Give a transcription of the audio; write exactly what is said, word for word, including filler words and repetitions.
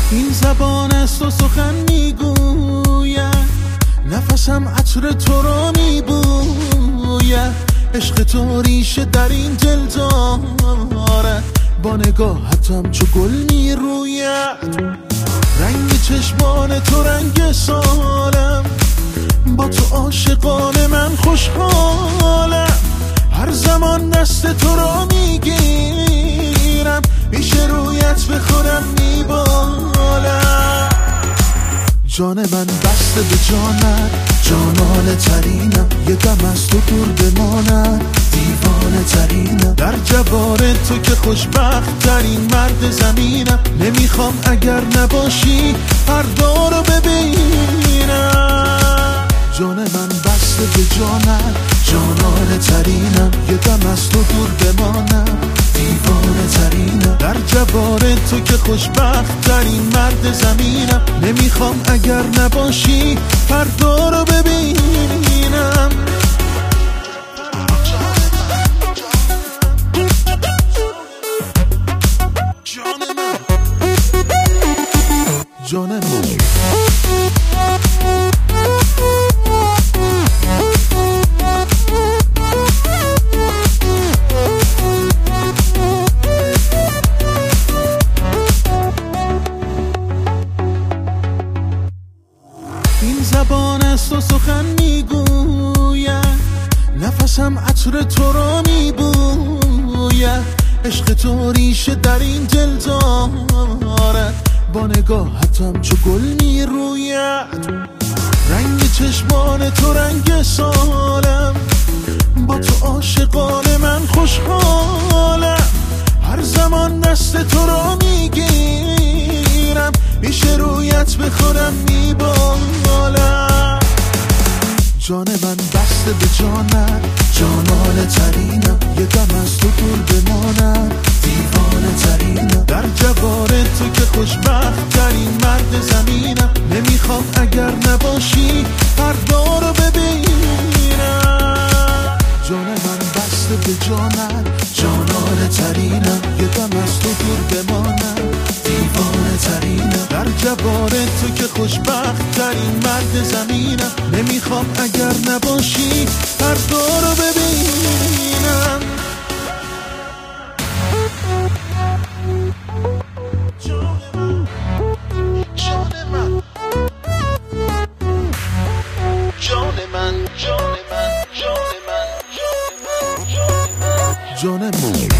این زبان است و سخن میگوید، نفسم عطر تو را میبوید. عشق تو ریشه در این دل دارد، با نگاهتم چو گل میروید. رنگ چشمان تو رنگ سالم، با تو عاشقان من خوشحالم. هر زمان دست تو را میگیرم، پیش رویت به خودم میبالم. جان من بسته به جانت، جانانه ترینم. یه دم از تو دور بمانم، دیوانه ترینم. در جوار تو که خوشبخت ترین مرد زمینم. نمیخوام اگر نباشی فردا رو ببینم. جان من بسته به جانت، جانانه ترینم. یه دم از تو دور بمانم، دیوانه ترینم. در جوار تو که خوشبخت ترین مرد زمینم. نمیخوام اگر نباشی فردا رو ببینم. جان من، جان من. این زبان است و سخن میگوید، نفسم عطر تو را میبوید. عشق تو ریشه در این دل دارد، با نگاهتم چو گل میروید. رنگ چشمان تو رنگ سالم، با تو عاشقان من خوشحالم. هر زمان دست تو را میگیرم، پیش رویت به خودم میبالم. جان من بسته به جانت، جانانه ترینم. یه دم از تو دور بمانم، دیوانه ترینم. در جوار تو که خوشبخت ترین مرد زمینم. نمیخوام اگر نباشی فردا رو ببینم. جان من بسته به جانت، جانانه ترینم. یه دم از تو دور بمانم، دیوانه ترینم. در جوار تو که خوشبخت ترین مرد زمینم. نمیخوام اگر نباشی فردا رو ببینم. جان من، جان من، جان من، جان من، جان من، جان من، جان من.